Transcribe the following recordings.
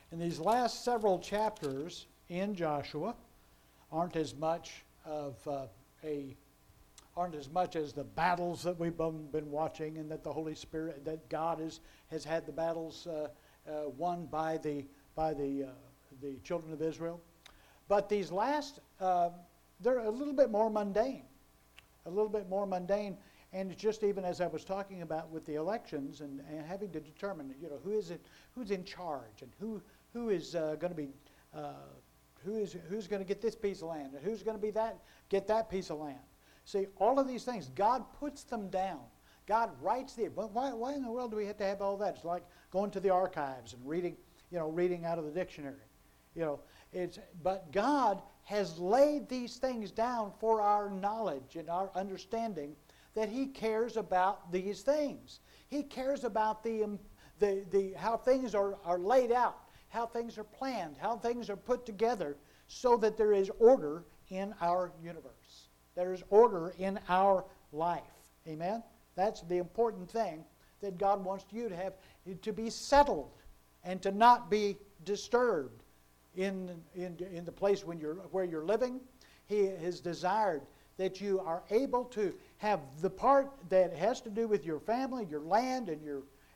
And these last several chapters in Joshua aren't as much as the battles that we've been watching, and that the Holy Spirit, that God has had the battles won by the children of Israel. But these last, they're a little bit more mundane, and it's just even as I was talking about with the elections and having to determine, who's in charge, and who is going to be who's going to get this piece of land, and who's going to get that piece of land. See, all of these things, God puts them down. God writes why in the world do we have to have all that? It's like going to the archives and reading out of the dictionary. But God has laid these things down for our knowledge and our understanding, that He cares about these things. He cares about how things are laid out, how things are planned, how things are put together, so that there is order in our universe. There is order in our life. Amen? That's the important thing that God wants you to have, to be settled and to not be disturbed in the place where you're living. He has desired that you are able to have the part that has to do with your family, your land, and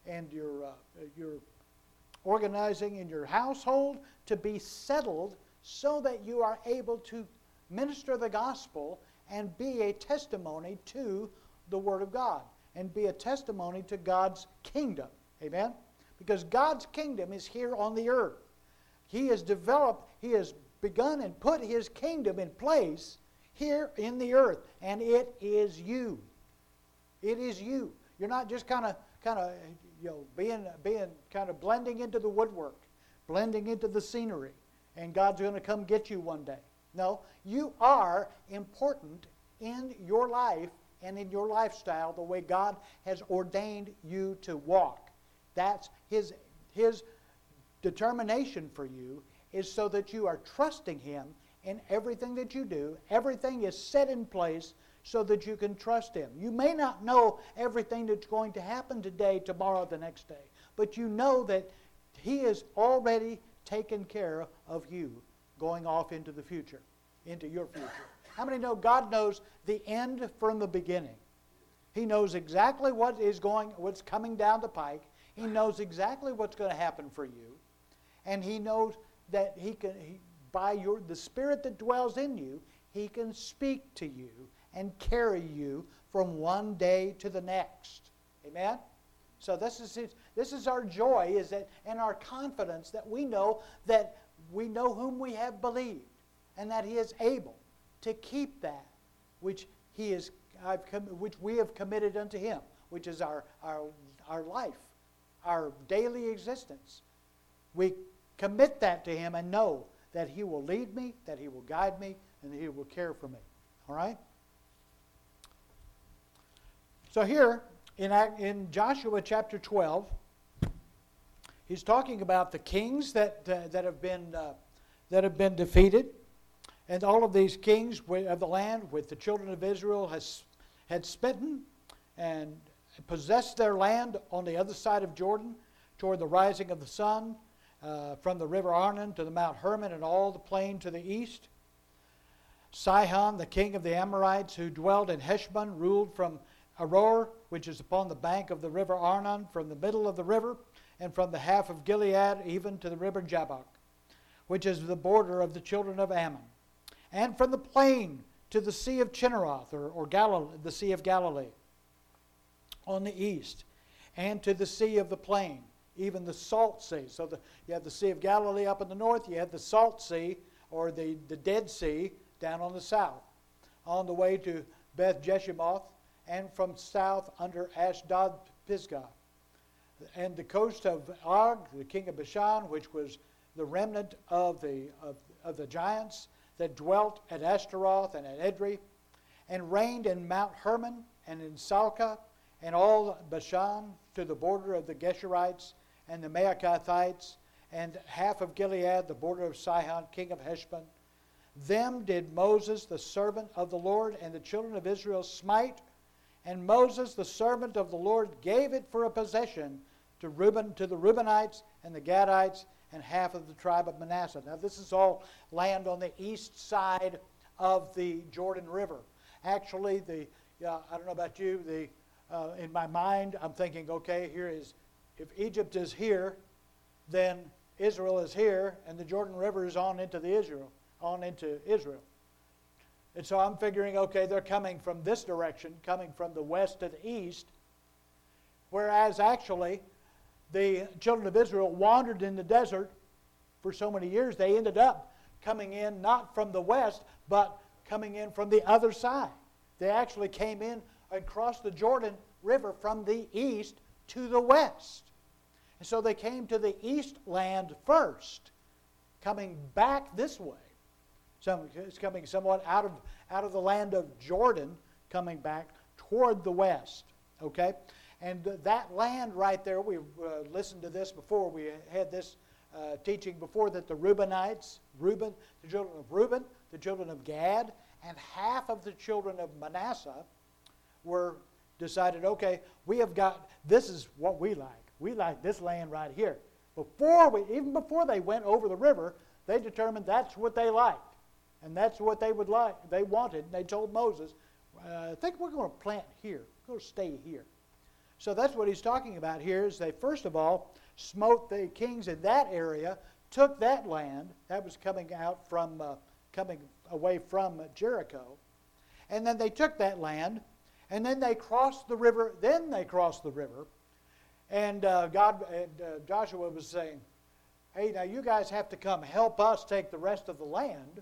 your organizing in your household to be settled, so that you are able to minister the gospel and be a testimony to the Word of God, and be a testimony to God's kingdom. Amen? Because God's kingdom is here on the earth. He has begun and put His kingdom in place here in the earth, and it is you. It is you. You're not just kind of being kind of blending into the woodwork, blending into the scenery, and God's going to come get you one day. No, you are important in your life and in your lifestyle, the way God has ordained you to walk. That's His determination for you, is so that you are trusting Him in everything that you do. Everything is set in place so that you can trust Him. You may not know everything that's going to happen today, tomorrow, the next day, but you know that He has already taken care of you going off into the future, into your future. How many know God knows the end from the beginning? He knows exactly what's coming down the pike. He knows exactly what's going to happen for you. And He knows that by the Spirit that dwells in you, He can speak to you and carry you from one day to the next. Amen? So this is our joy, and our confidence, that we know whom we have believed, and that He is able to keep that which we have committed unto Him, which is our life, our daily existence. We commit that to Him and know that He will lead me, that He will guide me, and that He will care for me. All right? So here, in Joshua chapter 12, he's talking about the kings that have been defeated, and all of these kings of the land with the children of Israel had smitten and possessed their land on the other side of Jordan, toward the rising of the sun, from the river Arnon to the Mount Hermon and all the plain to the east. Sihon, the king of the Amorites, who dwelt in Heshbon, ruled from Aroer, which is upon the bank of the river Arnon, from the middle of the river, and from the half of Gilead even to the river Jabbok, which is the border of the children of Ammon, and from the plain to the Sea of Chinneroth, or Galilee, the Sea of Galilee, on the east, and to the Sea of the Plain, even the Salt Sea. So you have the Sea of Galilee up in the north, you have the Salt Sea, or the Dead Sea, down on the south, on the way to Beth Jeshimoth, and from south under Ashdod Pisgah, and the coast of Og, the king of Bashan, which was the remnant of the giants that dwelt at Ashtaroth and at Edrei, and reigned in Mount Hermon and in Salcah, and all Bashan to the border of the Geshurites and the Maacathites, and half of Gilead, the border of Sihon, king of Heshbon. Them did Moses, the servant of the Lord, and the children of Israel smite, and Moses, the servant of the Lord, gave it for a possession to the Reubenites and the Gadites, and half of the tribe of Manasseh. Now this is all land on the east side of the Jordan River. Actually, I don't know about you, in my mind, I'm thinking, okay, if Egypt is here, then Israel is here, and the Jordan River is on into Israel. And so I'm figuring, okay, they're coming from this direction, coming from the west to the east, whereas actually the children of Israel wandered in the desert for so many years, they ended up coming in not from the west, but coming in from the other side. They actually came in and crossed the Jordan River from the east to the west. And so they came to the east land first, coming back this way. It's coming somewhat out of the land of Jordan, coming back toward the west. Okay? And that land right there, we listened to this before. We had this teaching before that the Reubenites, the children of Reuben, the children of Gad, and half of the children of Manasseh were decided, okay, this is what we like. We like this land right here. Even before they went over the river, they determined that's what they liked. And that's what they would like. They wanted. And they told Moses, I think we're going to plant here. We're going to stay here. So that's what he's talking about here is they first of all smote the kings in that area, took that land. That was coming away from Jericho. And then they took that land, and then they crossed the river. And Joshua was saying, hey, now you guys have to come help us take the rest of the land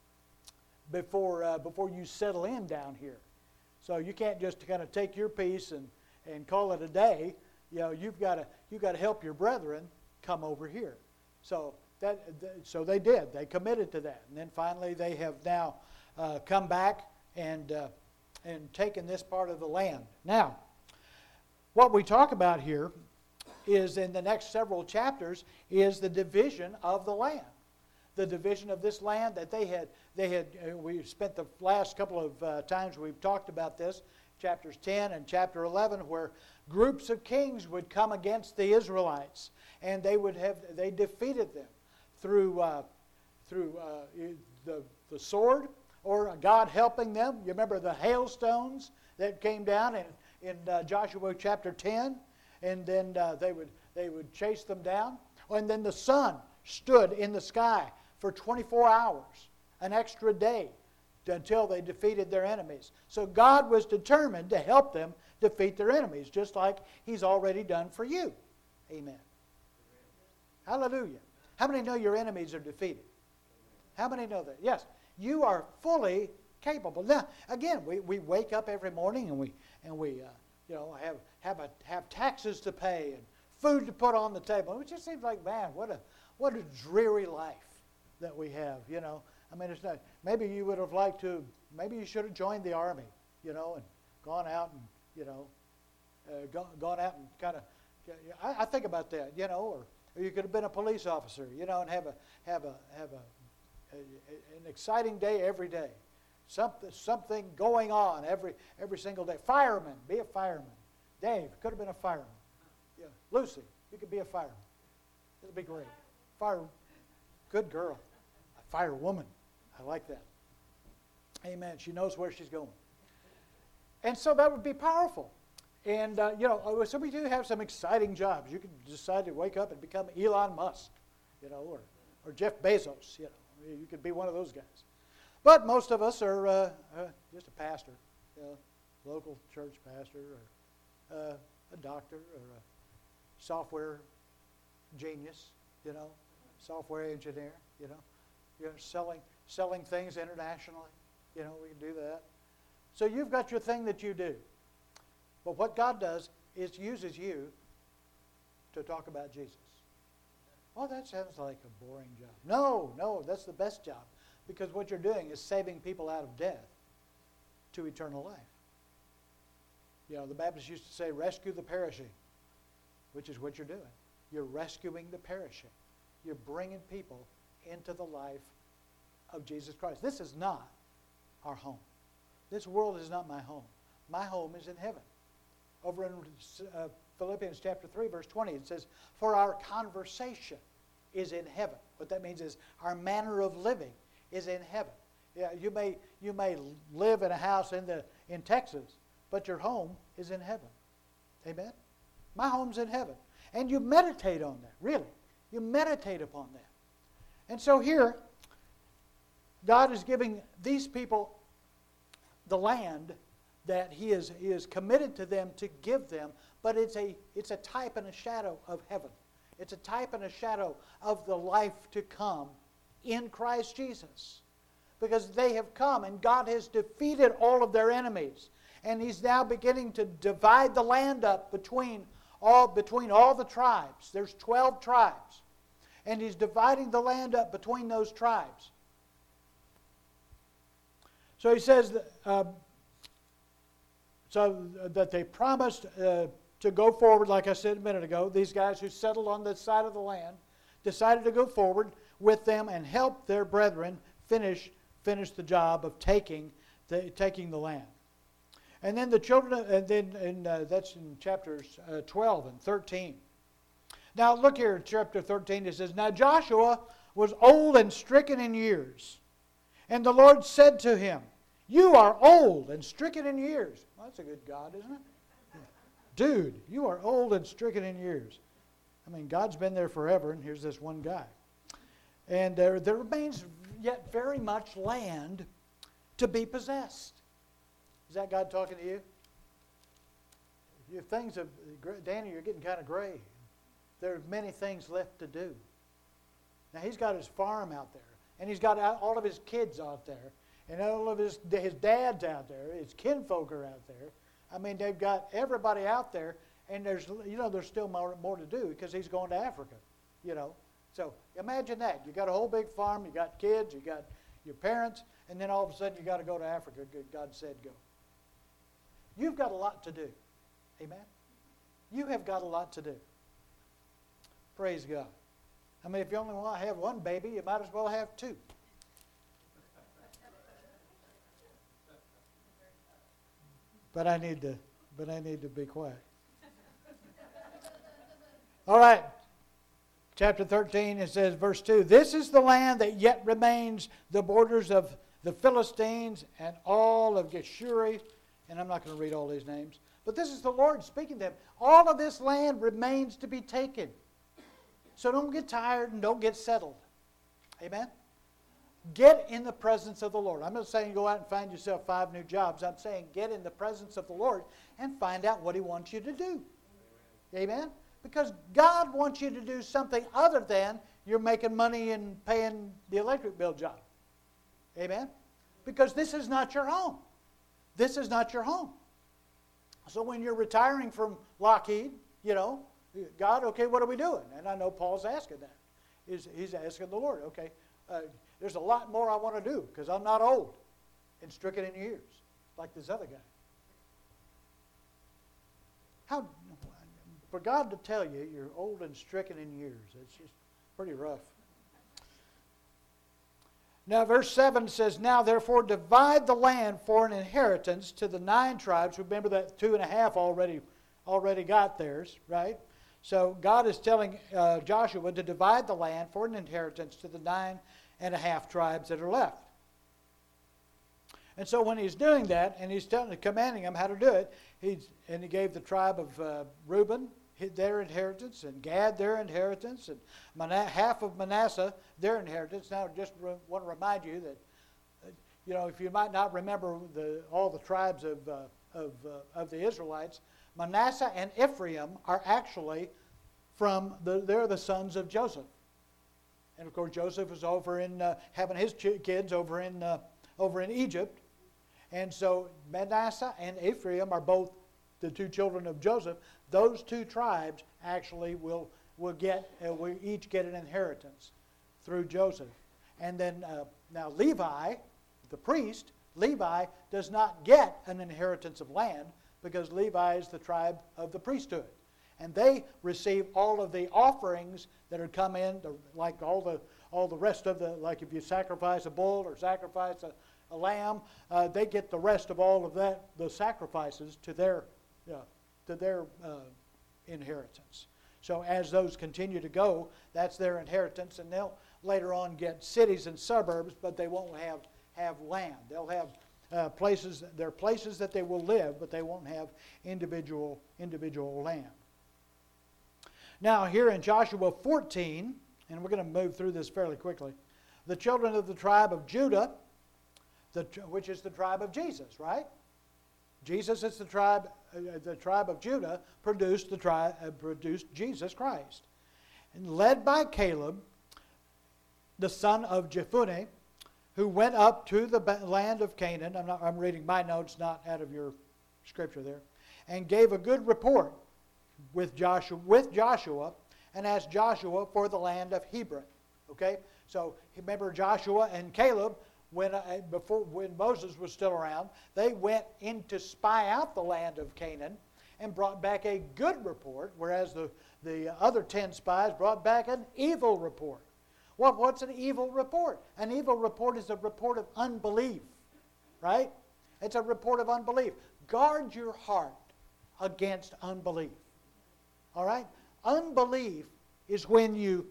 before you settle in down here. So you can't just kind of take your piece and call it a day. You've got to help your brethren come over here. So they did. They committed to that, and then finally they have now come back and taken this part of the land. Now, what we talk about here is in the next several chapters is the division of the land. The division of this land that they had. We spent the last couple of times we've talked about this, chapters 10 and chapter 11, where groups of kings would come against the Israelites, and they defeated them through the sword or God helping them. You remember the hailstones that came down in Joshua chapter 10, and then they would chase them down, and then the sun stood in the sky for 24 hours, an extra day, until they defeated their enemies. So God was determined to help them defeat their enemies, just like He's already done for you. Amen. Hallelujah. How many know your enemies are defeated? How many know that? Yes, you are fully capable. Now, again, we wake up every morning and we have taxes to pay and food to put on the table. It just seems like, man, what a dreary life that we have. I mean, it's not. Maybe you would have liked to. Maybe you should have joined the army, and gone out and gone out and kind of. I think about that, or you could have been a police officer, and have an exciting day every day. Something going on every single day. Fireman, be a fireman. Dave could have been a fireman. Yeah, Lucy, you could be a fireman. It'd be great. Good girl. A firewoman. I like that. Amen. She knows where she's going. And so that would be powerful. And, so we do have some exciting jobs. You could decide to wake up and become Elon Musk, or Jeff Bezos, You could be one of those guys. But most of us are just a pastor, local church pastor, or a doctor, or a software genius, software engineer, selling things internationally. We can do that. So you've got your thing that you do. But what God does is uses you to talk about Jesus. Oh, that sounds like a boring job. No, that's the best job. Because what you're doing is saving people out of death to eternal life. The Baptists used to say, rescue the perishing, which is what you're doing. You're rescuing the perishing. You're bringing people into the life of Jesus Christ. This is not our home. This world is not my home. My home is in heaven. Over in Philippians chapter 3, verse 20, it says, "For our conversation is in heaven." What that means is our manner of living is in heaven. Yeah, you may live in a house in Texas, but your home is in heaven. Amen? My home's in heaven. And you meditate on that, really. You meditate upon that. And so here, God is giving these people the land that He is committed to them to give them, but it's a type and a shadow of heaven. It's a type and a shadow of the life to come in Christ Jesus. Because they have come and God has defeated all of their enemies. And He's now beginning to divide the land up between all the tribes. There's 12 tribes. And He's dividing the land up between those tribes. So He says that they promised to go forward, like I said a minute ago. These guys who settled on this side of the land decided to go forward with them and help their brethren finish the job of taking the land. And then the children, that's in chapters 12 and 13. Now look here in chapter 13, it says, "Now Joshua was old and stricken in years. And the Lord said to him, 'You are old and stricken in years.'" Well, that's a good God, isn't it? Dude, you are old and stricken in years. I mean, God's been there forever, and here's this one guy. And there remains yet very much land to be possessed. Is that God talking to you? Danny, you're getting kind of gray. There are many things left to do. Now, He's got His farm out there, and He's got all of His kids out there, and all of His dad's out there, His kinfolk are out there. I mean, they've got everybody out there, and there's still more to do because He's going to Africa, So imagine that. You got a whole big farm, you got kids, you got your parents, and then all of a sudden you got to go to Africa. God said go. You've got a lot to do. Amen? You have got a lot to do. Praise God. I mean, if you only want to have one baby, you might as well have two. But I need to be quiet. All right. Chapter 13, it says, verse 2, "This is the land that yet remains the borders of the Philistines and all of Geshuri." And I'm not going to read all these names. But this is the Lord speaking to them. All of this land remains to be taken. So don't get tired and don't get settled. Amen? Get in the presence of the Lord. I'm not saying go out and find yourself 5 new jobs. I'm saying get in the presence of the Lord and find out what He wants you to do. Amen? Because God wants you to do something other than you're making money and paying the electric bill job. Amen? Because this is not your home. This is not your home. So when you're retiring from Lockheed, God, okay, what are we doing? And I know Paul's asking that. He's asking the Lord, okay, there's a lot more I want to do because I'm not old and stricken in years like this other guy. For God to tell you you're old and stricken in years, it's just pretty rough. Now, verse 7 says, "Now therefore divide the land for an inheritance to the 9 tribes." Remember that 2.5 already got theirs, right? So God is telling Joshua to divide the land for an inheritance to the 9.5 tribes that are left. And so when He's doing that, and He's commanding them how to do it, He gave the tribe of Reuben their inheritance, and Gad their inheritance, and half of Manasseh their inheritance. Now, just want to remind you that, if you might not remember all the tribes of the Israelites, Manasseh and Ephraim are actually they're the sons of Joseph. And of course, Joseph was over in having his kids over in Egypt, and so Manasseh and Ephraim are both the 2 children of Joseph. Those 2 tribes actually will each get an inheritance through Joseph. And then now Levi, the priest, Levi does not get an inheritance of land because Levi is the tribe of the priesthood. And they receive all of the offerings that are come in, like all the rest of like if you sacrifice a bull or sacrifice a lamb, they get the rest of all of that, the sacrifices to their inheritance. So as those continue to go, that's their inheritance, and they'll later on get cities and suburbs, but they won't have land. They'll have places. There are places that they will live, but they won't have individual land. Now here in Joshua 14, and we're going to move through this fairly quickly, the children of the tribe of Judah, which is the tribe of Jesus, right? Jesus is the tribe of Judah produced Jesus Christ. And led by Caleb, the son of Jephunneh, who went up to the land of Canaan. I'm reading my notes, not out of your scripture there. And gave a good report with Joshua, and asked Joshua for the land of Hebron. Okay? So remember Joshua and Caleb, when Moses was still around, they went in to spy out the land of Canaan and brought back a good report, whereas the other 10 spies brought back an evil report. Well, what's an evil report? An evil report is a report of unbelief, right? It's a report of unbelief. Guard your heart against unbelief. All right? Unbelief is when you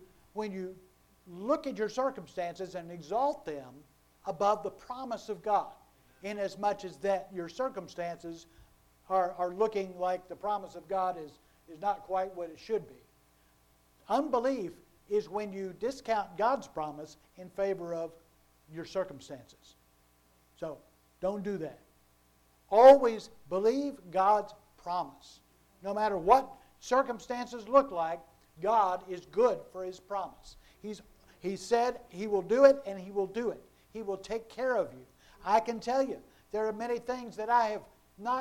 look at your circumstances and exalt them above the promise of God, inasmuch as that your circumstances are looking like the promise of God is not quite what it should be. Unbelief is when you discount God's promise in favor of your circumstances. So, don't do that. Always believe God's promise. No matter what circumstances look like, God is good for His promise. He said He will do it, and He will do it. He will take care of you. I can tell you, there are many things that I have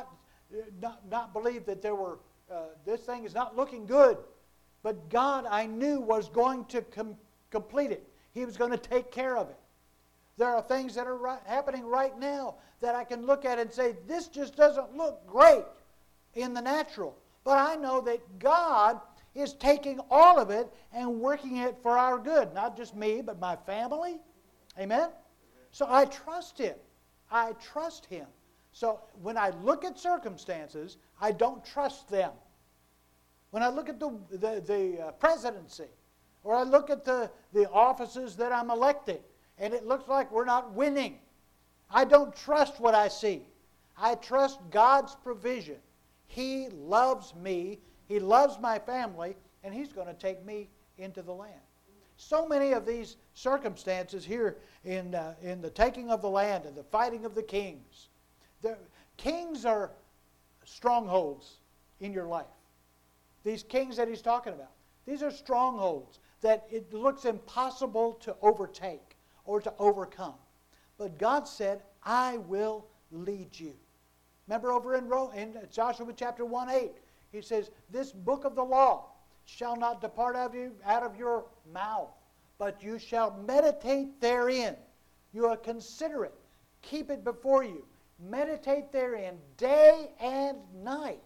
not believed that there were, this thing is not looking good. But God, I knew, was going to complete it. He was going to take care of it. There are things that are happening right now that I can look at and say, this just doesn't look great in the natural. But I know that God is taking all of it and working it for our good. Not just me, but my family. Amen? So I trust Him. I trust Him. So when I look at circumstances, I don't trust them. When I look at the presidency, or I look at the offices that I'm elected, and it looks like we're not winning, I don't trust what I see. I trust God's provision. He loves me, He loves my family, and He's going to take me into the land. So many of these circumstances here in the taking of the land and the fighting of the kings. The kings are strongholds in your life. These kings that he's talking about, these are strongholds that it looks impossible to overtake or to overcome. But God said, I will lead you. Remember over in Joshua chapter 1:8, He says, this book of the law shall not depart out of your mouth, but you shall meditate therein. You are consider it. Keep it before you. Meditate therein day and night.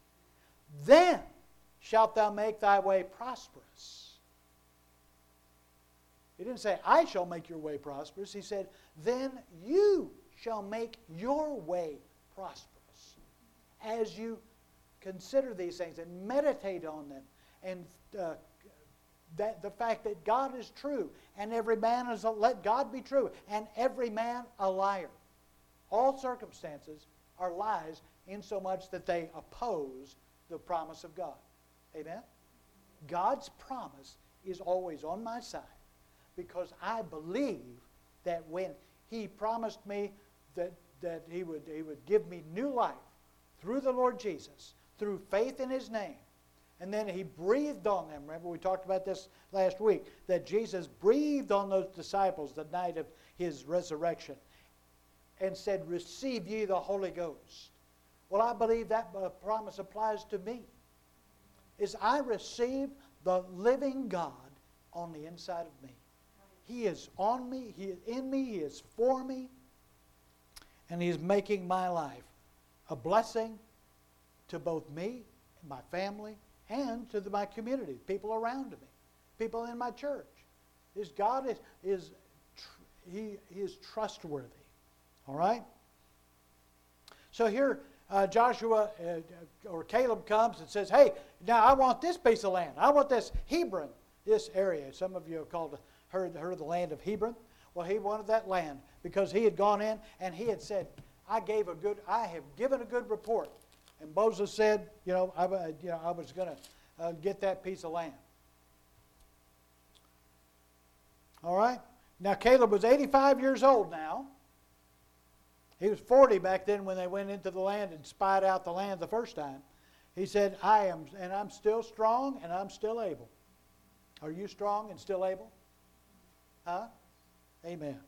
Then shalt thou make thy way prosperous. He didn't say, I shall make your way prosperous. He said, then you shall make your way prosperous. As you consider these things and meditate on them, and the fact that God is true, and every man let God be true, and every man a liar. All circumstances are lies insomuch that they oppose the promise of God. Amen? God's promise is always on my side, because I believe that when He promised me that He would give me new life through the Lord Jesus, through faith in His name, and then He breathed on them. Remember, we talked about this last week, that Jesus breathed on those disciples the night of His resurrection and said, receive ye the Holy Ghost. Well, I believe that promise applies to me. Is I receive the living God on the inside of me. He is on me, He is in me, He is for me, and He is making my life a blessing to both me and my family and to my community, people around me, people in my church. God is He is trustworthy. All right? So here Joshua or Caleb comes and says, hey, now I want this piece of land. I want this Hebron, this area. Some of you have heard of the land of Hebron. Well, he wanted that land because he had gone in and he had said, I have given a good report. And Moses said, I was going to get that piece of land. All right. Now Caleb was 85 years old now. He was 40 back then when they went into the land and spied out the land the first time. He said, I'm still strong and I'm still able. Are you strong and still able? Huh? Amen.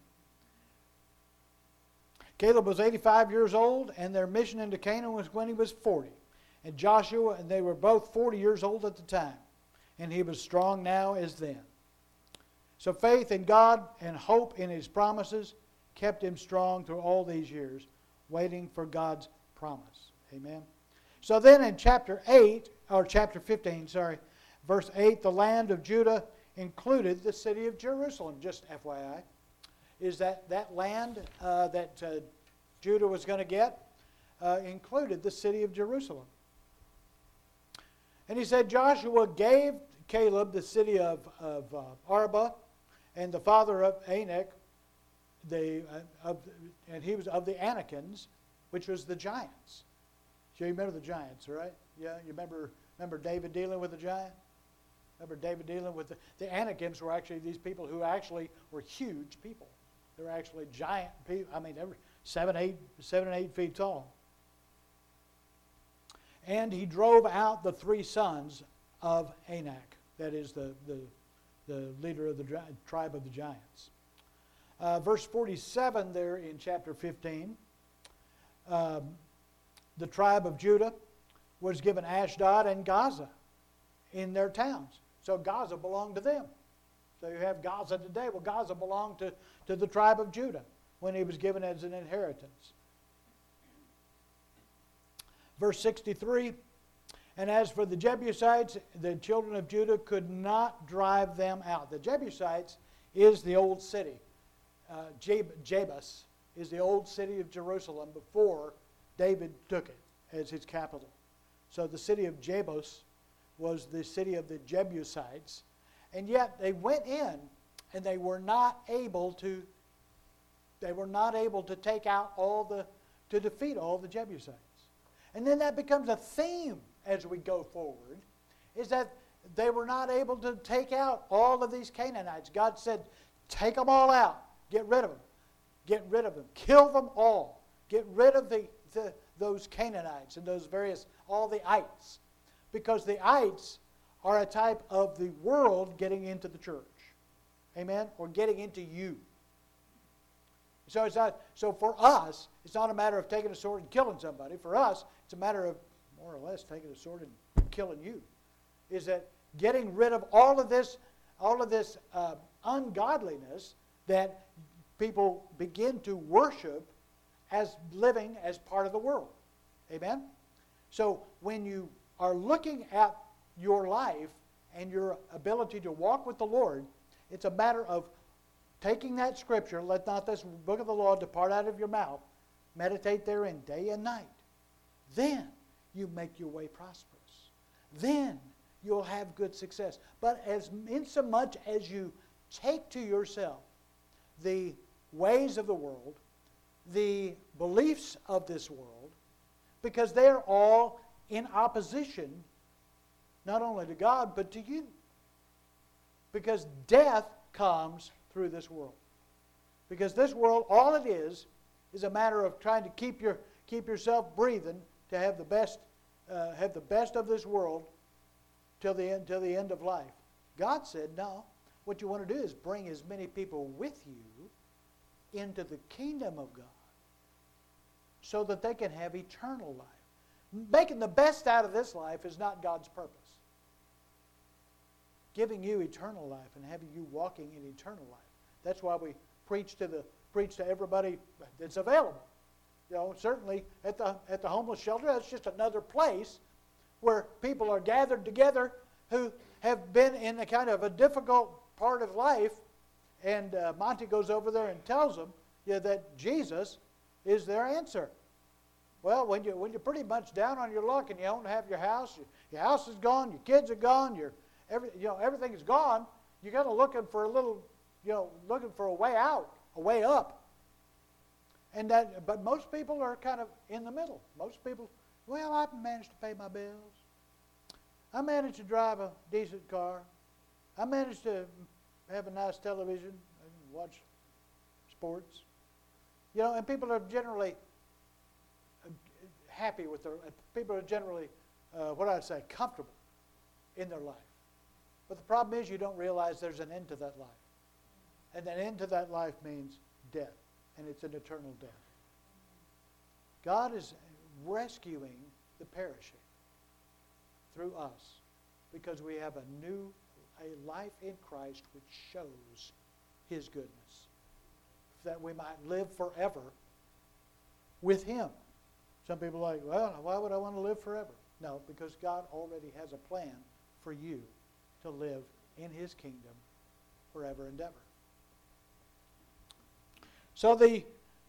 Caleb was 85 years old, and their mission into Canaan was when he was 40. And Joshua, and they were both 40 years old at the time. And he was strong now as then. So faith in God and hope in His promises kept him strong through all these years, waiting for God's promise. Amen. So then in chapter 15, verse 8, the land of Judah included the city of Jerusalem, just FYI. Is that land that Judah was going to get included the city of Jerusalem. And he said, Joshua gave Caleb the city of Arba, and the father of Anak, and he was of the Anakims, which was the giants. So you remember the giants, right? Yeah, you remember David dealing with the giant? Remember David dealing with the Anakims were actually these people who actually were huge people. They were actually giant people. I mean, they were 7 and 8 feet tall. And he drove out the 3 sons of Anak. That is the leader of the tribe of the giants. Verse 47 there in chapter 15, the tribe of Judah was given Ashdod and Gaza in their towns. So Gaza belonged to them. So you have Gaza today. Well, Gaza belonged to the tribe of Judah when he was given as an inheritance. Verse 63, and as for the Jebusites, the children of Judah could not drive them out. The Jebusites is the old city. Jebus is the old city of Jerusalem before David took it as his capital. So the city of Jebus was the city of the Jebusites. And yet they went in and they were not able to take out to defeat all the Jebusites. And then that becomes a theme as we go forward, is that they were not able to take out all of these Canaanites. God said, take them all out. Get rid of them. Get rid of them. Kill them all. Get rid of those Canaanites and all the ites. Because the ites are a type of the world getting into the church. Amen? Or getting into you. So for us, it's not a matter of taking a sword and killing somebody. For us, it's a matter of more or less taking a sword and killing you. Is that getting rid of all of this ungodliness that people begin to worship as living as part of the world. Amen? So when you are looking at your life and your ability to walk with the Lord, it's a matter of taking that scripture, let not this book of the law depart out of your mouth, meditate therein day and night. Then you make your way prosperous. Then you'll have good success. But insomuch as you take to yourself the ways of the world, the beliefs of this world, because they are all in opposition not only to God, but to you. Because death comes through this world. Because this world, all it is a matter of trying to keep yourself breathing to have the best of this world till the end of life. God said, no, what you want to do is bring as many people with you into the kingdom of God so that they can have eternal life. Making the best out of this life is not God's purpose. Giving you eternal life and having you walking in eternal life. That's why we preach to everybody that's available. You know, certainly at the homeless shelter, that's just another place where people are gathered together who have been in a kind of a difficult part of life, and Monty goes over there and tells them that Jesus is their answer. Well, when you're pretty much down on your luck and you don't have your house is gone, your kids are gone, everything is gone. You got to looking for a way out, a way up. But most people are kind of in the middle. Most people, well, I've managed to pay my bills. I managed to drive a decent car. I managed to have a nice television and watch sports. And people are generally happy with people are generally, comfortable in their life. But the problem is you don't realize there's an end to that life. And an end to that life means death, and it's an eternal death. God is rescuing the perishing through us because we have a life in Christ which shows His goodness, that we might live forever with Him. Some people are like, well, why would I want to live forever? No, because God already has a plan for you to live in His kingdom forever and ever. So the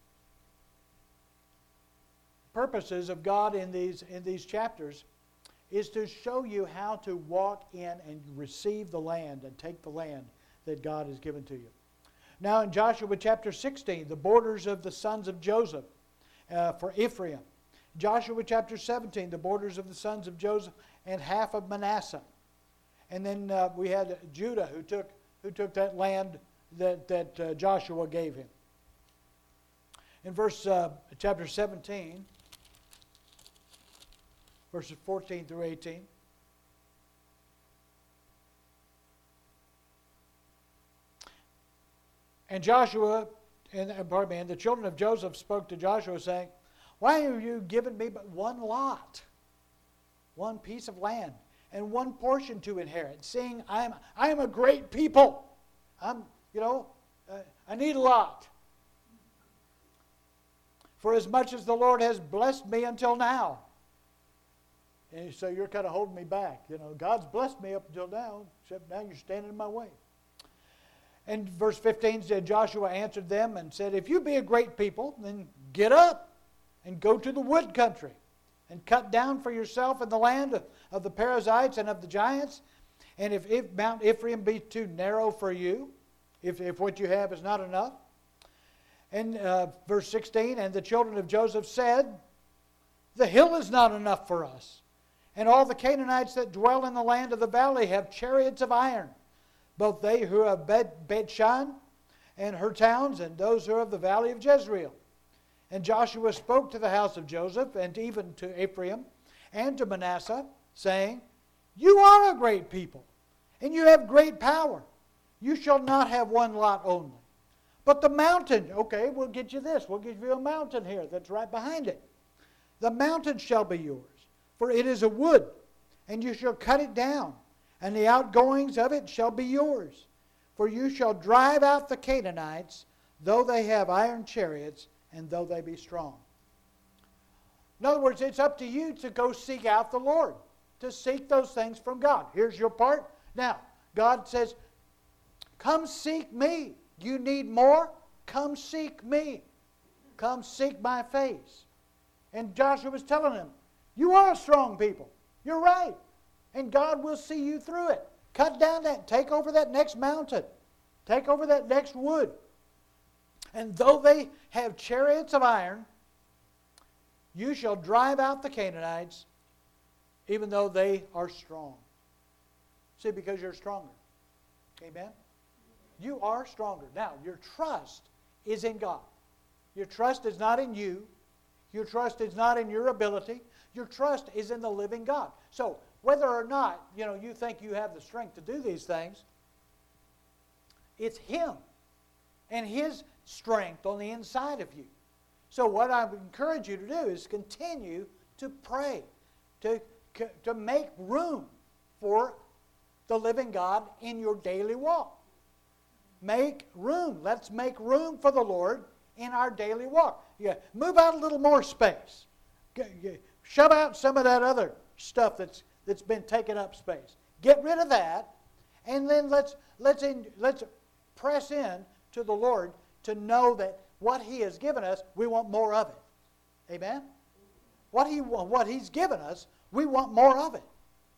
purposes of God in these chapters is to show you how to walk in and receive the land and take the land that God has given to you. Now in Joshua chapter 16, the borders of the sons of Joseph for Ephraim. Joshua chapter 17, the borders of the sons of Joseph and half of Manasseh. And then we had Judah who took that land that Joshua gave him. In chapter 17, verses 14 through 18. And the children of Joseph spoke to Joshua, saying, why have you given me but one lot, one piece of land, and one portion to inherit, seeing I am a great people? I need a lot. For as much as the Lord has blessed me until now. And so you're kind of holding me back. God's blessed me up until now, except now you're standing in my way. And verse 15 said, Joshua answered them and said, if you be a great people, then get up and go to the wood country and cut down for yourself in the land of the Perizzites and of the giants. And if Mount Ephraim be too narrow for you, if what you have is not enough. And verse 16, and the children of Joseph said, the hill is not enough for us. And all the Canaanites that dwell in the land of the valley have chariots of iron, both they who are of Bethshan and her towns, and those who are of the valley of Jezreel. And Joshua spoke to the house of Joseph, and even to Ephraim, and to Manasseh, saying, you are a great people, and you have great power. You shall not have one lot only. But the mountain, okay, we'll get you this. We'll give you a mountain here that's right behind it. The mountain shall be yours, for it is a wood, and you shall cut it down, and the outgoings of it shall be yours. For you shall drive out the Canaanites, though they have iron chariots, and though they be strong. In other words, it's up to you to go seek out the Lord, to seek those things from God. Here's your part. Now, God says, come seek me. You need more? Come seek me. Come seek my face. And Joshua was telling them, you are a strong people. You're right. And God will see you through it. Cut down take over that next mountain. Take over that next wood. And though they have chariots of iron, you shall drive out the Canaanites, even though they are strong. See, because you're stronger. Amen? You are stronger. Now, your trust is in God. Your trust is not in you. Your trust is not in your ability. Your trust is in the living God. So, whether or not, you think you have the strength to do these things, it's Him and His strength on the inside of you. So what I would encourage you to do is continue to pray, to make room for the living God in your daily walk. Make room. Let's make room for the Lord in our daily walk. Yeah, move out a little more space. Shove out some of that other stuff that's been taking up space. Get rid of that, and then let's press in to the Lord to know that what He has given us, we want more of it. Amen? what He's given us, we want more of it.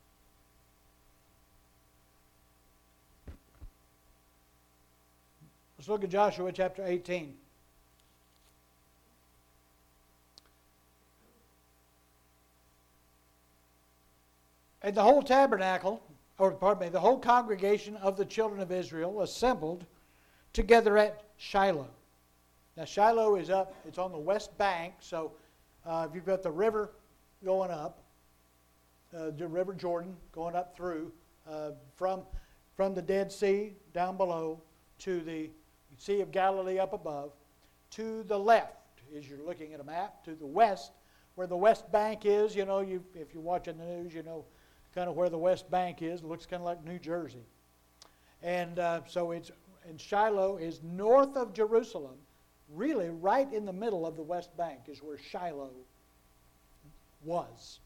Let's look at Joshua chapter 18. And the whole tabernacle, the whole congregation of the children of Israel assembled together at Shiloh. Now Shiloh is up, it's on the west bank, so if you've got the river going up, the River Jordan going up through, from the Dead Sea down below to the Sea of Galilee up above, to the left, as you're looking at a map, to the west, where the west bank is, if you're watching the news, kind of where the west bank is. It looks kind of like New Jersey. And and Shiloh is north of Jerusalem, really right in the middle of the west bank is where Shiloh was.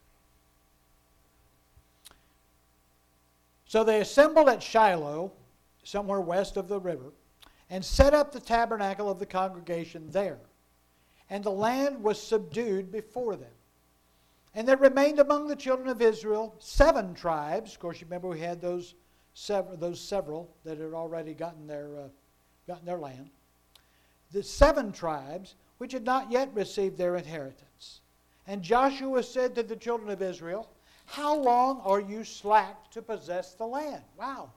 So they assembled at Shiloh, somewhere west of the river, and set up the tabernacle of the congregation there. And the land was subdued before them. And there remained among the children of Israel 7 tribes. Of course, you remember we had those several that had already gotten their land. The 7 tribes which had not yet received their inheritance. And Joshua said to the children of Israel, "How long are you slack to possess the land?" Wow.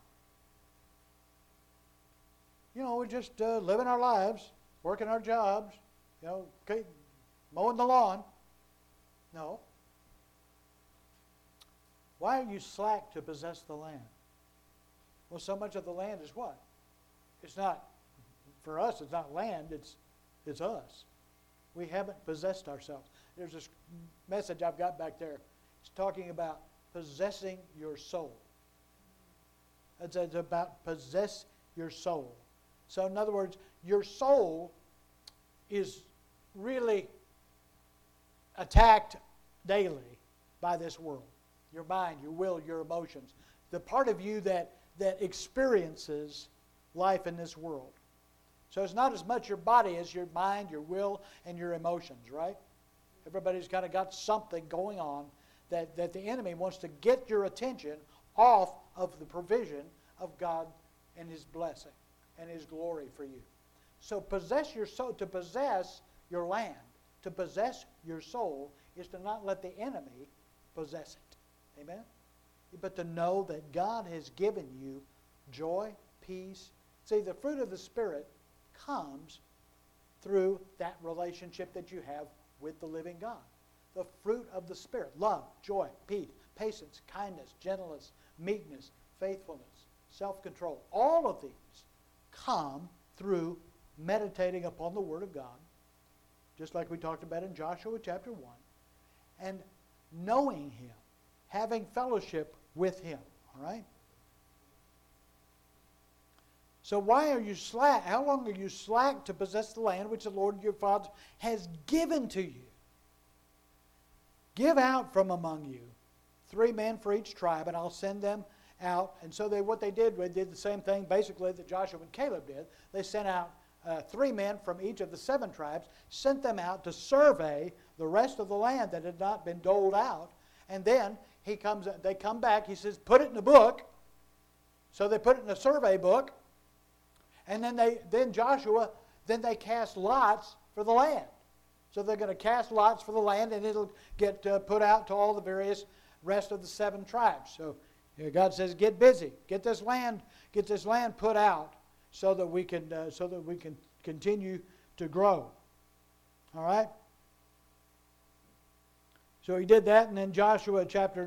We're just living our lives, working our jobs, mowing the lawn. No. Why are you slack to possess the land? Well, so much of the land is what? It's not, for us, it's not land, it's us. We haven't possessed ourselves. There's this message I've got back there. It's talking about possessing your soul. It's about possess your soul. So in other words, your soul is really attacked daily by this world. Your mind, your will, your emotions. The part of you that experiences life in this world. So it's not as much your body as your mind, your will, and your emotions, right? Everybody's kind of got something going on that the enemy wants to get your attention off of the provision of God and His blessing and His glory for you. So possess your soul, to possess your land, to possess your soul, is to not let the enemy possess it. Amen? But to know that God has given you joy, peace. See, the fruit of the Spirit comes through that relationship that you have with the living God. The fruit of the Spirit: love, joy, peace, patience, kindness, gentleness, meekness, faithfulness, self-control. All of these come through meditating upon the Word of God, just like we talked about in Joshua chapter 1, and knowing Him, having fellowship with Him. All right? So why are you slack? How long are you slack to possess the land which the Lord your Father has given to you? Give out from among you 3 men for each tribe, and I'll send them out. And so they did the same thing basically that Joshua and Caleb did. They sent out 3 men from each of the 7 tribes, sent them out to survey the rest of the land that had not been doled out. And then they come back, he says, put it in a book. So they put it in a survey book. And then Joshua cast lots for the land. So they're going to cast lots for the land, and it'll get put out to all the various rest of the 7 tribes. So God says, get busy, get this land put out, so that we can continue to grow. All right. So he did that, and then Joshua chapter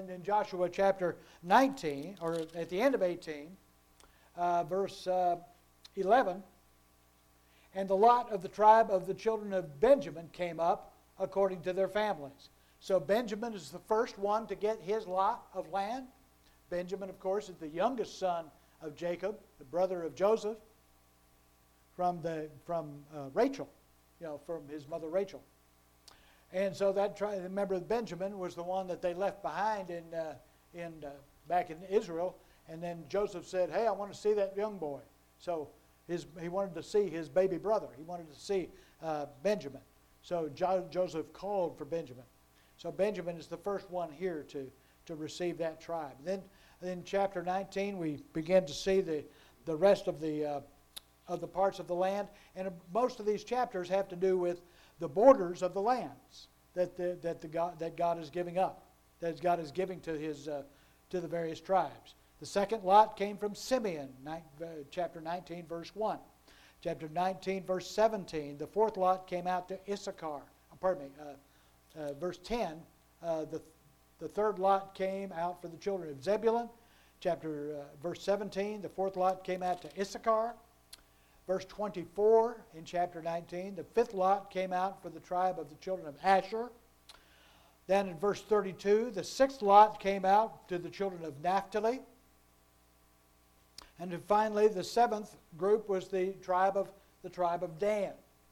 19, or at the end of 18, verse 11, and the lot of the tribe of the children of Benjamin came up according to their families. So Benjamin is the first one to get his lot of land. Benjamin, of course, is the youngest son of Jacob, the brother of Joseph, from Rachel, from his mother Rachel. And so remember, Benjamin was the one that they left behind back in Israel. And then Joseph said, "Hey, I want to see that young boy." So he wanted to see his baby brother. He wanted to see Benjamin. So Joseph called for Benjamin. So Benjamin is the first one here to receive that tribe. Then in chapter 19, we begin to see the rest of the parts of the land. And most of these chapters have to do with the borders of the lands that God is giving up, that God is giving to the various tribes. The second lot came from Simeon, chapter 19, verse 1. Chapter 19, verse 17, the fourth lot came out to Issachar. Verse 10, the third lot came out for the children of Zebulun. Verse 17, the fourth lot came out to Issachar. Verse 24 in chapter 19, the fifth lot came out for the tribe of the children of Asher. Then in verse 32, the sixth lot came out to the children of Naphtali. And then finally, the seventh group was the tribe of Dan.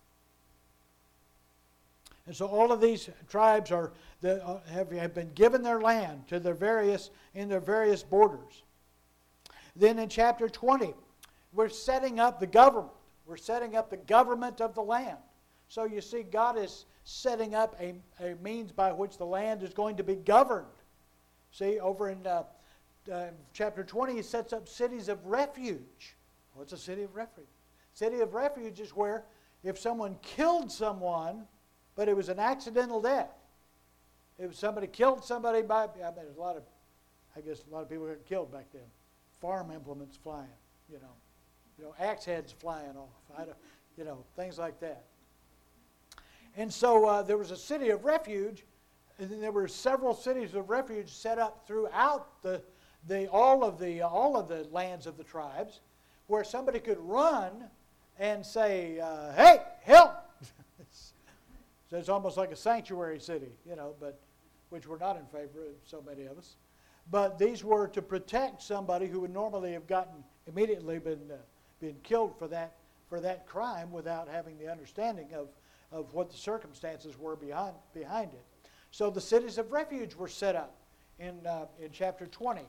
And so all of these tribes have been given their land to their various borders. Then in chapter 20, we're setting up the government. We're setting up the government of the land. So you see, God is setting up a means by which the land is going to be governed. See, over in chapter 20, he sets up cities of refuge. What's a city of refuge? City of refuge is where if someone killed someone, but it was an accidental death. If somebody killed somebody there's a lot of people got killed back then. Farm implements flying, axe heads flying off, things like that. And so there was a city of refuge, and then there were several cities of refuge set up throughout all of the lands of the tribes, where somebody could run and say, "Hey, help!" So it's almost like a sanctuary city, but which we're not in favor of, so many of us. But these were to protect somebody who would normally have immediately been killed for that crime without having the understanding of what the circumstances were behind it. So the cities of refuge were set up in chapter 20.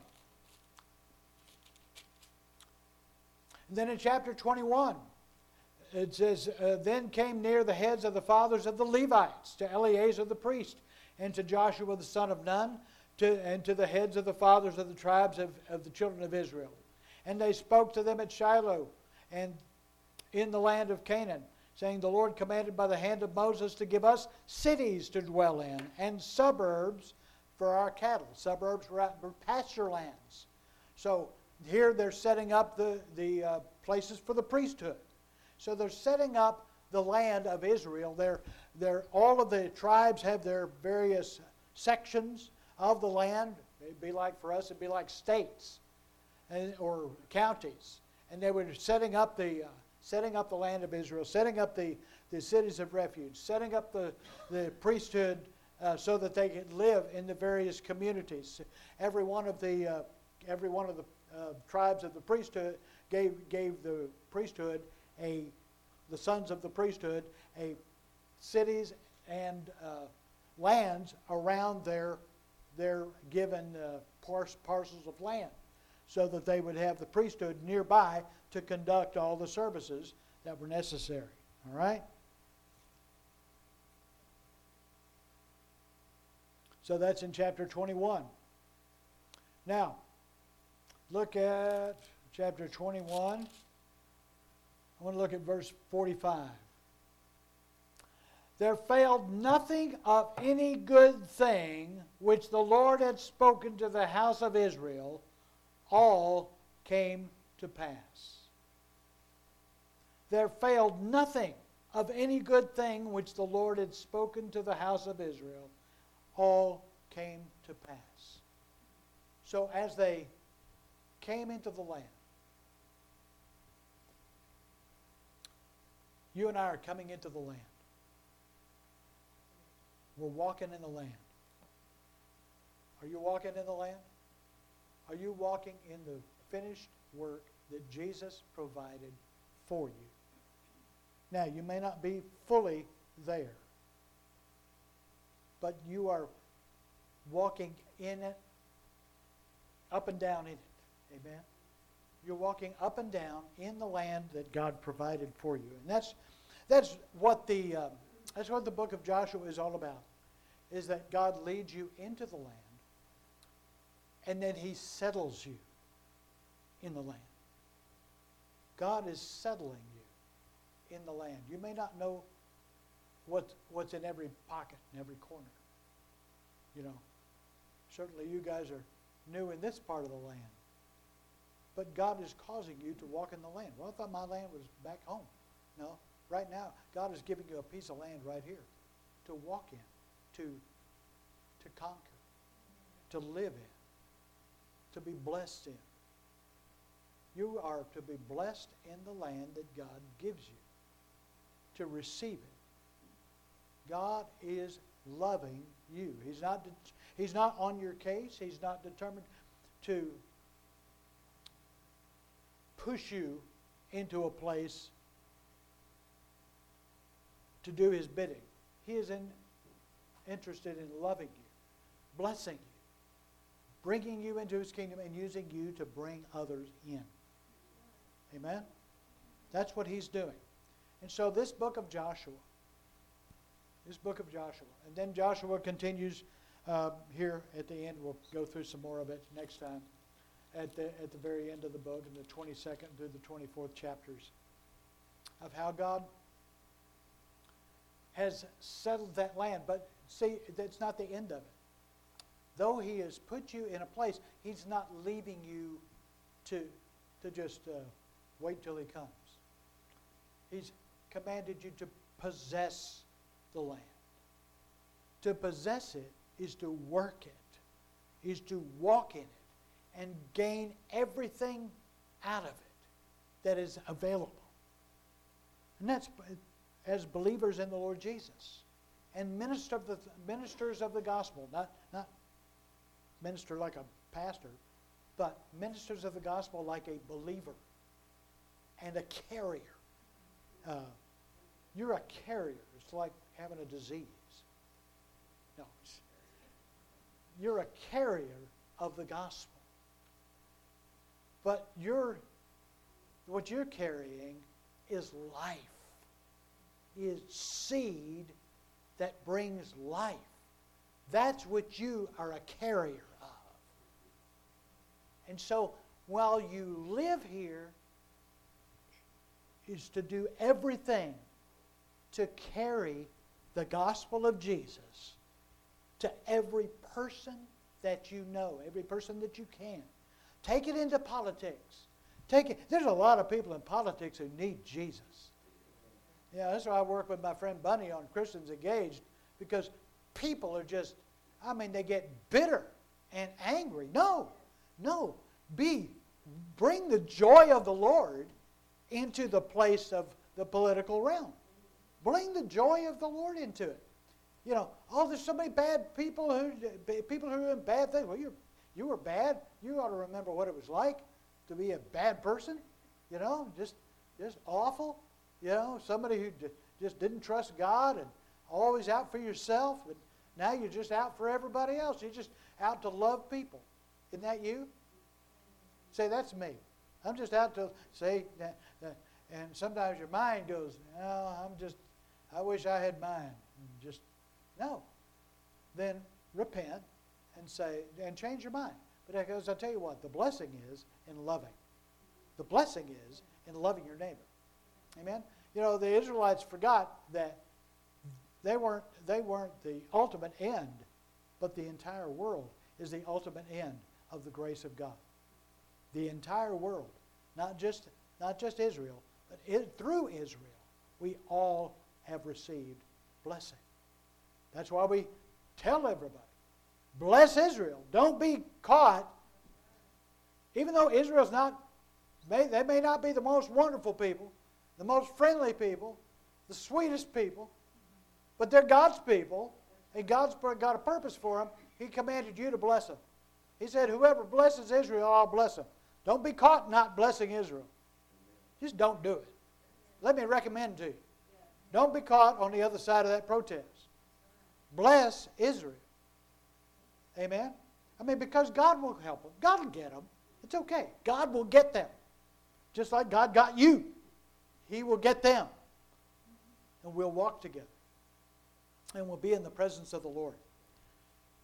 And then in chapter 21, it says, Then came near the heads of the fathers of the Levites, to Eleazar the priest, and to Joshua the son of Nun, and to the heads of the fathers of the tribes of the children of Israel. And they spoke to them at Shiloh, and in the land of Canaan, saying, The Lord commanded by the hand of Moses to give us cities to dwell in, and suburbs for our cattle. Suburbs were pasture lands. So here they're setting up the places for the priesthood. So they're setting up the land of Israel. All of the tribes have their various sections of the land. It'd be like, for us, it'd be like states or counties. And they were setting up the land of Israel, setting up the cities of refuge, setting up the priesthood so that they could live in the various communities. Every one of the tribes of the priesthood gave the priesthood the sons of the priesthood cities and lands around their given parcels of land, so that they would have the priesthood nearby to conduct all the services that were necessary. All right? So that's in chapter 21. Now, look at chapter 21. I want to look at verse 45. There failed nothing of any good thing which the Lord had spoken to the house of Israel, all came to pass. There failed nothing of any good thing which the Lord had spoken to the house of Israel, all came to pass. So as they came into the land, you and I are coming into the land. We're walking in the land. Are you walking in the land? Are you walking in the finished work that Jesus provided for you? Now, you may not be fully there, but you are walking in it, up and down in it. Amen? You're walking up and down in the land that God provided for you. And that's what the book of Joshua is all about. is that God leads you into the land, and then He settles you in the land. God is settling you in the land. You may not know what's in every pocket, in every corner. You know, certainly you guys are new in this part of the land. But God is causing you to walk in the land. Well, I thought my land was back home. No, right now, God is giving you a piece of land right here to walk in, to conquer, to live in, to be blessed in. You are to be blessed in the land that God gives you, to receive it. God is loving you. He's not on your case. He's not determined to push you into a place to do His bidding. He is interested in loving you, blessing you, bringing you into His kingdom, and using you to bring others in. Amen? That's what He's doing. And so this book of Joshua, and then Joshua continues here at the end. We'll go through some more of it next time at the very end of the book, in the 22nd through the 24th chapters, of how God has settled that land. But see, that's not the end of it. Though He has put you in a place, He's not leaving you to just wait till He comes. He's commanded you to possess the land. To possess it is to work it, is to walk in it, and gain everything out of it that is available. And that's as believers in the Lord Jesus and ministers of the gospel, not minister like a pastor, but ministers of the gospel like a believer and a carrier. You're a carrier. It's like having a disease. No, you're a carrier of the gospel. But what you're carrying is life, is seed that brings life. That's what you are a carrier of. And so while you live here, is to do everything to carry the gospel of Jesus to every person that you know, every person that you can. Take it into politics. There's a lot of people in politics who need Jesus. Yeah, that's why I work with my friend Bunny on Christians Engaged, because people are just, they get bitter and angry. No. Bring the joy of the Lord into the place of the political realm. Bring the joy of the Lord into it. There's so many bad people who are doing bad things. Well, you were bad. You ought to remember what it was like to be a bad person. Just awful. Somebody who just didn't trust God and always out for yourself. But now you're just out for everybody else. You're just out to love people. Isn't that you? Say, that's me. I'm just out to say that. And sometimes your mind goes, I wish I had mine. No. Then repent and say, and change your mind. But because I'll tell you what, the blessing is in loving. The blessing is in loving your neighbor. Amen? The Israelites forgot that they weren't the ultimate end, but the entire world is the ultimate end of the grace of God. The entire world, not just Israel, but through Israel, we all have received blessing. That's why we tell everybody, bless Israel. Don't be caught. Even though Israel's they may not be the most wonderful people, the most friendly people, the sweetest people, but they're God's people, and God's got a purpose for them. He commanded you to bless them. He said, whoever blesses Israel, I'll bless them. Don't be caught not blessing Israel. Just don't do it. Let me recommend to you. Don't be caught on the other side of that protest. Bless Israel. Amen? Because God will help them. God will get them. It's okay. God will get them. Just like God got you. He will get them. And we'll walk together. And we'll be in the presence of the Lord.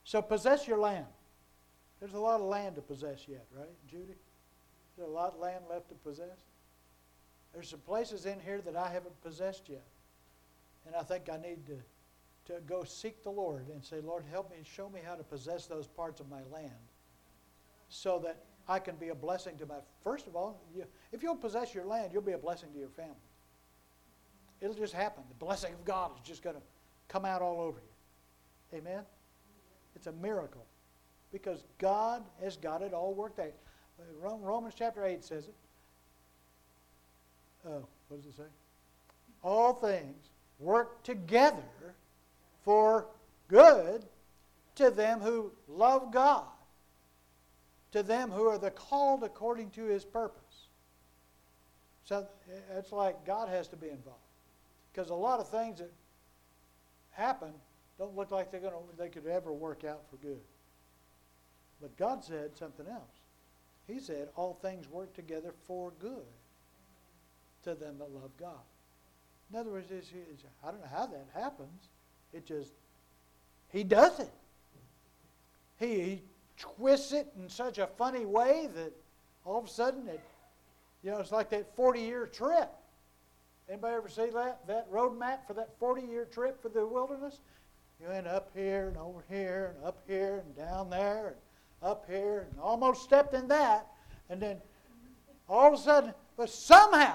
So possess your land. There's a lot of land to possess yet, right, Judy? There's a lot of land left to possess. There's some places in here that I haven't possessed yet. And I think I need to go seek the Lord and say, Lord, help me, show me how to possess those parts of my land so that I can be a blessing to my... First of all, if you'll possess your land, you'll be a blessing to your family. It'll just happen. The blessing of God is just going to come out all over you. Amen? It's a miracle because God has got it all worked out. Romans chapter 8 says it. What does it say? All things work together for good to them who love God, to them who are the called according to His purpose. So it's like God has to be involved. Because a lot of things that happen don't look like they could ever work out for good. But God said something else. He said, all things work together for good to them that love God. In other words, I don't know how that happens. It just, He does it. He twists it in such a funny way that all of a sudden it's like that 40-year trip. Anybody ever see that road map for that 40-year trip for the wilderness? You went up here and over here and up here and down there and up here and almost stepped in that. And then all of a sudden, but somehow,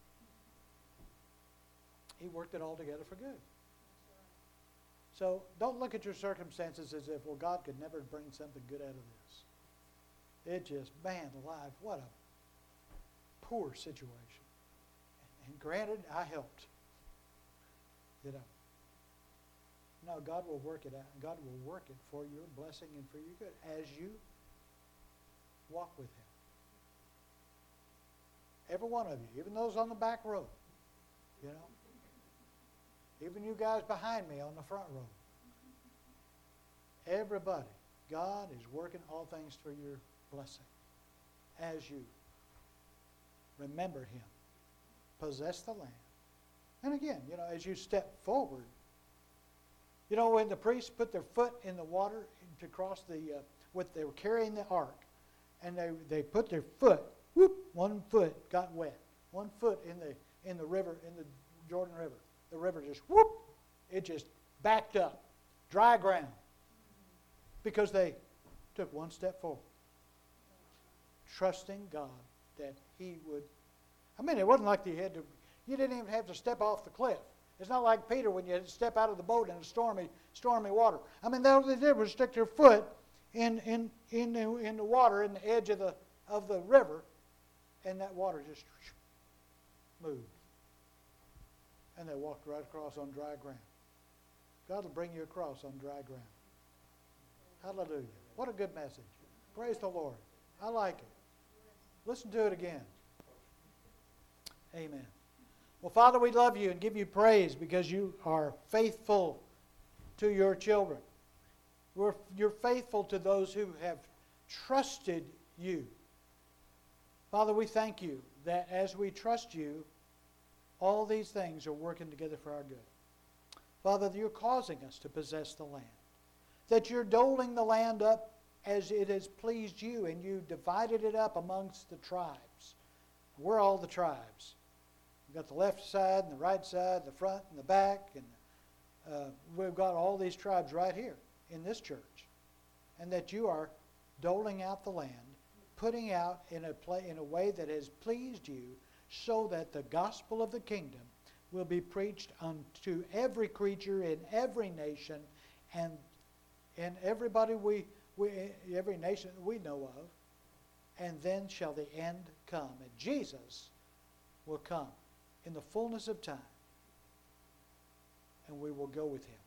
He worked it all together for good. So don't look at your circumstances as if, well, God could never bring something good out of this. It just, man alive, what a poor situation. And granted, I helped. No, God will work it out. And God will work it for your blessing and for your good as you walk with Him. Every one of you, even those on the back row, even you guys behind me on the front row. Everybody, God is working all things for your blessing as you remember Him. Possess the land. And again, as you step forward, when the priests put their foot in the water to cross they were carrying the ark, and they put their foot, one foot got wet. One foot in the river, in the Jordan River. The river just, it just backed up. Dry ground. Because they took one step forward. Trusting God that He would. It wasn't like you didn't even have to step off the cliff. It's not like Peter when you had to step out of the boat in a stormy water. All they did was stick their foot in the water, in the edge of the river, and that water just moved. And they walked right across on dry ground. God will bring you across on dry ground. Hallelujah. What a good message. Praise the Lord. I like it. Listen to it again. Amen. Well, Father, we love you and give you praise because you are faithful to your children. You're faithful to those who have trusted you. Father, we thank you that as we trust you, all these things are working together for our good. Father, you're causing us to possess the land. That you're doling the land up as it has pleased you, and you divided it up amongst the tribes. We're all the tribes. We've got the left side and the right side, the front and the back, and we've got all these tribes right here in this church. And that you are doling out the land, putting out in a way that has pleased you, so that the gospel of the kingdom will be preached unto every creature in every nation and everybody every nation that we know of. And then shall the end come. And Jesus will come in the fullness of time. And we will go with Him.